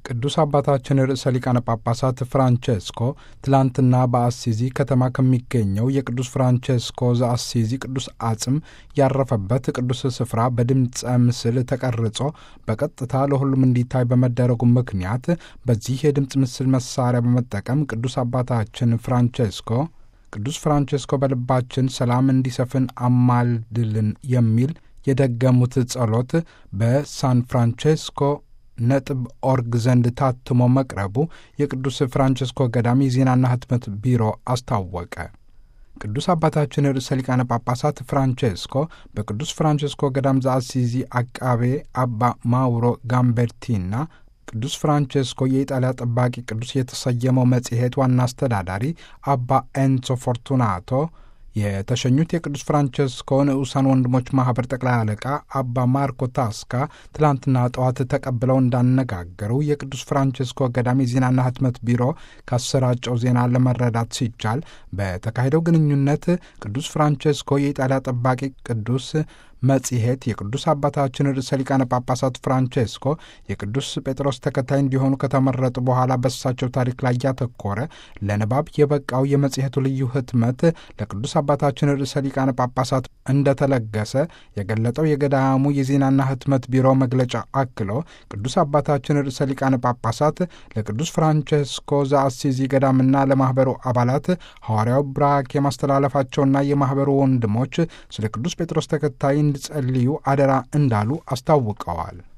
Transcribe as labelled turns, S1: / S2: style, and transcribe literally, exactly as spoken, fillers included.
S1: ቅዱስ አባታችን ርዕሰ ሊቃነ ጳጳሳት ፍራንቼስኮ ትላንትና በአሲዚ ከተማ ከሚገኘው የቅዱስ ፍራንቼስኮ ዘአሲዚ ቅዱስ አጽም ያረፈበት ቅዱስ ስፍራ በድምፀ ምስል ተቀርጾ በቀጥታ ለሁሉም እንዲታይ በመደረጉ ምክንያት በዚህ የድምፅ ምስል መሳሪያ በመጠቀም ቅዱስ አባታችን ፍራንቼስኮ ቅዱስ ፍራንቼስኮ በልባችን ሰላም እንዲሰፍን አማልድልን የሚል የደገሙት ጸሎት በሳን ፍራንቼስኮ ነጥብ ኦርግ ዘንድ ታትሞ መቅረቡ የቅዱስ ፍራንቼስኮ ገዳም የዜናና ህትመት ቢሮ አስታወቀ። ቅዱስ አባታችን ርዕሰ ሊቃነ ጳጳሳት ፍራንቼስኮ በቅዱስ ፍራንቼስኮ ገዳም ዘአሲዚ አቃቤ አባ ማውሮ ጋምቤርቲና ቅዱስ ፍራንቼስኮ የኢጣሊያ ጠባቂ ቅዱስ የተሰየመው መጽሔት ዋና አስተዳዳሪ አባ ኤንሶ ፎርቱናቶ የተሸኙት የቅዱስ ፍራንቼስኮ ንዑሳን ወንድሞች ማኅበር ጠቅላይ አለቃ አባ ማርኮ ታስካ ትላንትና ጠዋት ተቀብለው እንዳነጋገሩ የቅዱስ ፍራንቼስኮ ገዳም የዜናና ህትመት ቢሮ ካሰራጨው ዜና ለመረዳት ሲቻል በተካሄደው ግንኙነት ቅዱስ ፍራንቼስኮ የኢጣሊያ ጠባቂ ቅዱስ መጽሔት የቅዱስ አባታችን ርዕሰ ሊቃነ ጳጳሳት ፍራንቼስኮ የቅዱስ ጴጥሮስ ተከታይ እንዲሆኑ ከተመረጡ በኋላ በሳቸው ታሪክ ላይ ያተኮረ ለንባብ የበቃው የመጽሔቱ ልዩ ህትመት ለቅዱስ አባታችን ርዕሰ ሊቃነ ጳጳሳት እንደተለገሰ የገለጠው የገዳሙ የዜናና ህትመት ቢሮ መግለጫ አክሎ ቅዱስ አባታችን ርዕሰ ሊቃነ ጳጳሳት ለቅዱስ ፍራንቼስኮ ዘአሲዚ ገዳምና ለማኅበሩ አባላት ሐዋርያው ብራክ የማስተላለፋቸውና የማኅበሩ ወንድሞች ስለ ቅዱስ ጴጥሮስ ተከታይ እንዲጸልዩ አደራ እንዳሉ አስታውቀዋል።